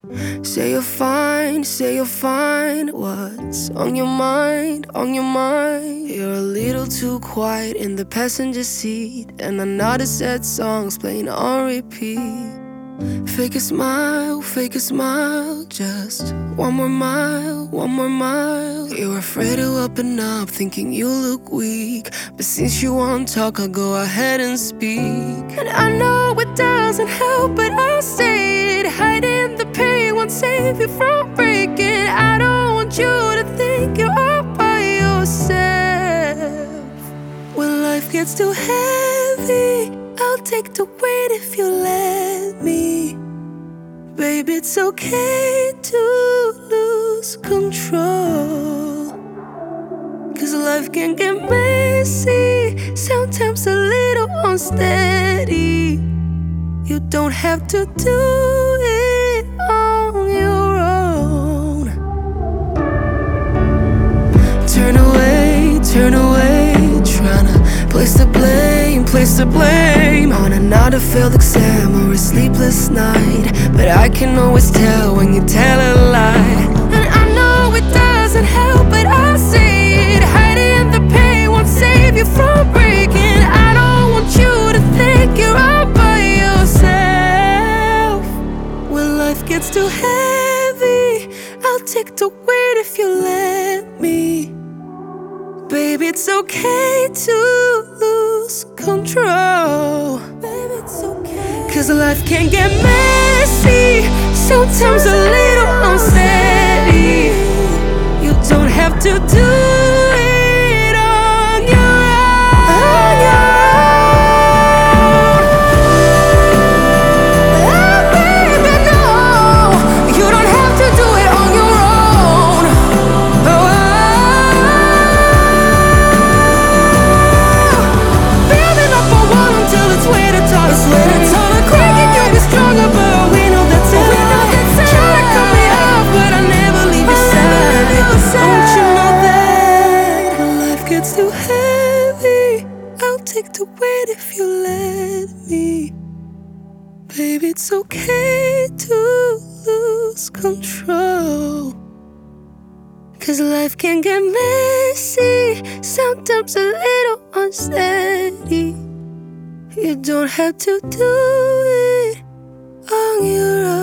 Say you're fine, say you're fine. What's on your mind, on your mind? You're a little too quiet in the passenger seat, and another sad song's playing on repeat. Fake a smile, just one more mile, one more mile. You're afraid to open up, thinking you look weak, but since you won't talk, I'll go ahead and speak. And I know it doesn't help, but I'll say it. Hiding the pain won't save you from breaking. I don't want you to think you're all by yourself. When life gets too heavy, I'll take the weight if you let me. Baby, it's okay to lose control, 'cause life can get messy, sometimes a little unsteady. You don't have to do it on your own. Turn away, tryna place the blame on another failed exam or a sleepless night. But I can always tell when you tell a lie. And I know it doesn't help, but I'll say it. Hiding the pain won't save you from breaking. I don't want you to think you're all by yourself. When life gets too heavy, I'll take the weight if you let me. Baby, it's okay to lose control. Baby, it's okay, 'cause life can get messy, sometimes a little unsteady. You don't have to do it on your own. Oh, baby, no, you don't have to do it on your own. Oh, it's way to talk, it's way to talk. Cracking you be stronger, but we know that's it. Try to cut me off, but I never leave your side. Don't you know that when life gets too heavy, I'll take the weight if you let me. Baby, it's okay to lose control, 'cause life can get messy, sometimes a little unsteady. You don't have to do it on your own.